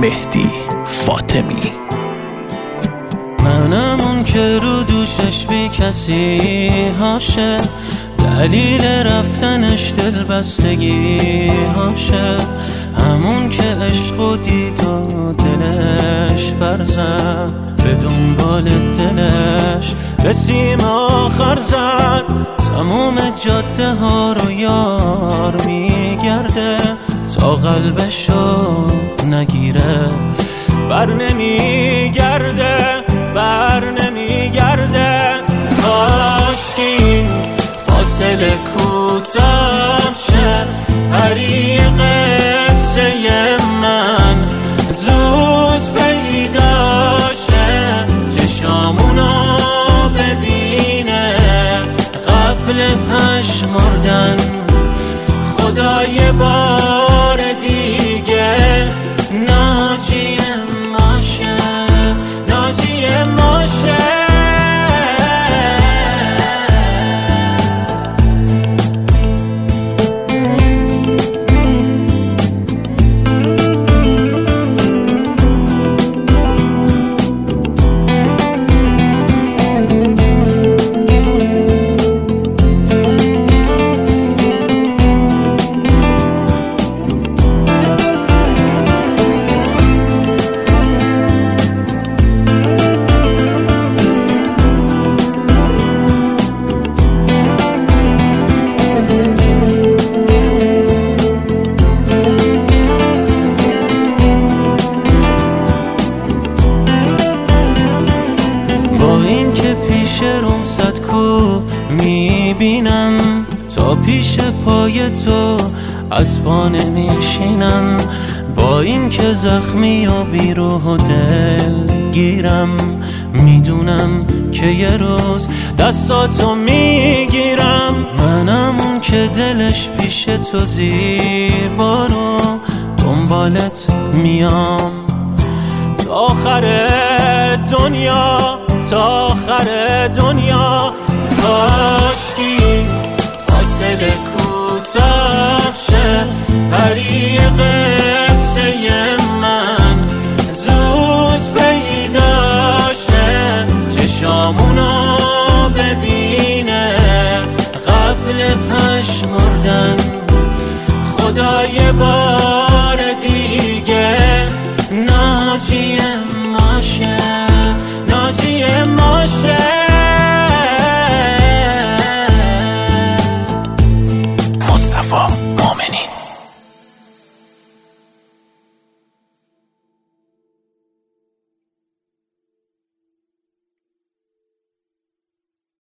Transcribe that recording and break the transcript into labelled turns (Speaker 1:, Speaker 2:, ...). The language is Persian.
Speaker 1: مهدی فاطمی.
Speaker 2: منم اون که رو دوشش بی کسی هاشه، دلیل رفتنش دل بستگی هاشه، همون که عشق و دید و دلش برزد، به دنبال دلش به سیم آخر زد. تموم جاده ها رو یار میگرده، تا قلبشو نگیره بر نمیگرده، بر نمیگرده. کاش که این فاصله کوتاه شه، طریق قصه من زود پیدا شه، چشامونو ببینه قبل پژمردن. خدای بار دیگه ناجی ماشه، ناجی ماشه. با این که پیش روم صد کو میبینم، تا پیش پای تو از پا نمیشینم. با این که زخمی و بیروح و دل گیرم، میدونم که یه روز دستاتو میگیرم. منم اون که دلش پیش تو زیبا رو دنبالت میام، تا آخر دنیا، تا آخر دنیا. کاش که فاصله کوتاه شه، طریق قصه من زود پیدا شه، چشامونو ببینه قبل پژمردن. خدای بار دیگه ناجی ماشه، ناجی ماشه.